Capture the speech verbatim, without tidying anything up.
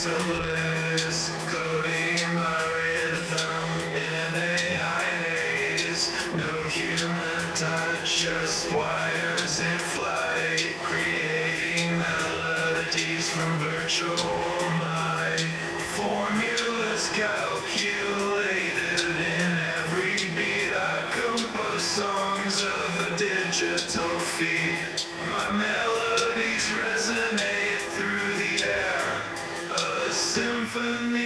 merciless, coding my rhythm in A I haze. No human touch, just wires in flight, creating melodies from virtual mind. Formulas calculated in every beat. I compose songs of a digital feed. My melodies resonate through the air, a symphony